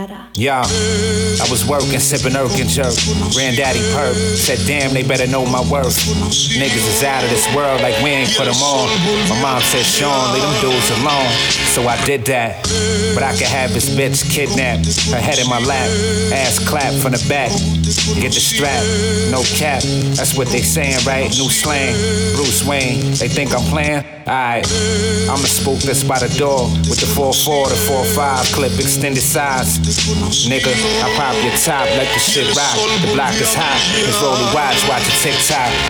Yeah, I was working, sipping Irk and Jerk. Granddaddy perp said, damn, they better know my worth. Niggas is out of this world like we ain't put them on. My mom said, Sean, leave them dudes alone. So I did that, but I could have this bitch kidnapped. Her head in my lap, ass clapped from the back. Get the strap, no cap. That's what they saying, right? New slang, Bruce Wayne. They think I'm playing? Alright, I'ma spook this by the door with the 4-4, the 4-5 clip, extended size. Nigga, I pop your top, let the shit rock. The block is hot, it's rolling watch a TikTok.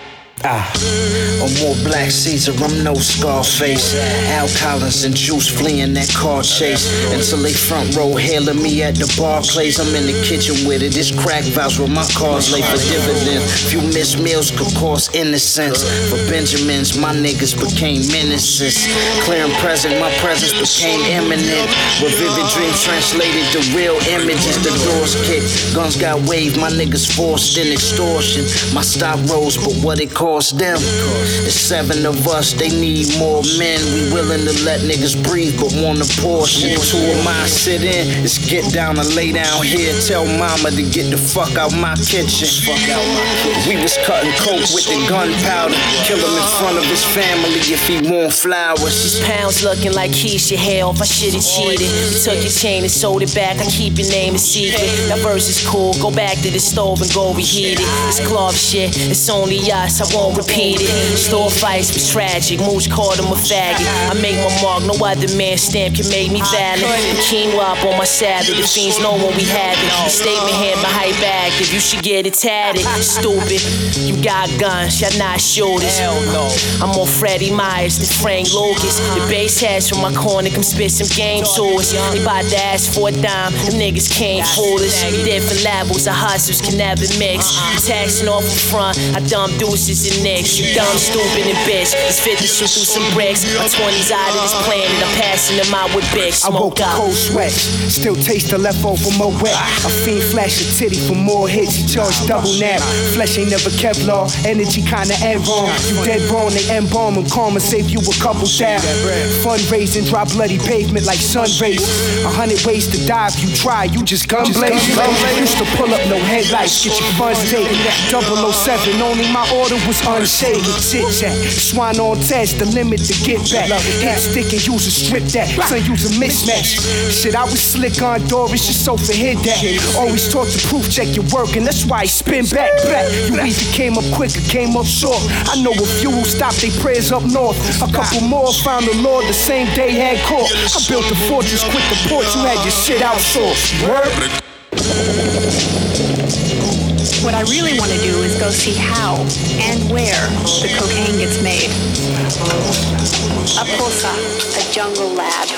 On more Black Caesar, I'm no Scarface. Al Collins and Juice fleeing that car chase until they front row hailing me at the Barclays. I'm in the kitchen with it. It's crack vows where my car's late for dividends. Few missed meals could cost innocence. For Benjamins, my niggas became menaces. Clear and present, my presence became imminent. With vivid dreams translated to real images. The doors kicked, guns got waved. My niggas forced in extortion. My stock rose, but what it cost them? It's 7 of us, they need more men. We willing to let niggas breathe, but want a portion. 2 of mine sit in, it's get down and lay down here. Tell mama to get the fuck out my kitchen. We was cutting coke with the gunpowder. Kill him in front of his family if he want flowers. These pounds looking like Keisha hair off, I should've cheated. You took your chain and sold it back, I keep your name a secret. That verse is cool, go back to the stove and go reheat it. It's club shit, it's only us, I won't repeat it. Store fights was tragic, Moose called him a faggot. I make my mark, no other man stamp can make me valid. Quinoa up on my salad, the fiends know when we have it. The statement here, my hype active, you should get it tatted. Stupid, you got guns, y'all not shooters. I'm on Freddie Myers, the Frank Lucas. The bass heads from my corner come spit some game to us. They bout to ask for a dime, them niggas can't fool us. Different levels of hustlers can never mix. Taxing off in front, I dump deuces and nicks. You dumb, stupid, and bitch. It's fit to shoot through some bricks. My 20s out of this planet, I'm passing them out with bitch. I woke up cold sweat, still taste the leftover more wet. A fiend flash a titty for more hits. He charged double nap. Flesh ain't never Kevlar, energy kinda end wrong. You dead wrong, they embalm and karma save you a couple down. Fundraising, drop bloody pavement like sun rays. 100 ways to die if you try, you just gun blaze. Used to pull up no headlights, get your funds taken. 007, only my order was unshaken. Chit chat, swine on test, the limit to get back. Hit stick and use a strip that, so use a mismatch. Shit, I was slick on Doris, your sofa hit that. Always taught to proof check your work, and that's why I spin back. You either came up quick or came up short. I know a few who stopped their prayers up north. A couple more found the Lord the same day had court. I built a fortress quick to port, you had your shit outsourced. Word? What I really want to do is go see how and where the cocaine gets made. A Posa, a jungle lab.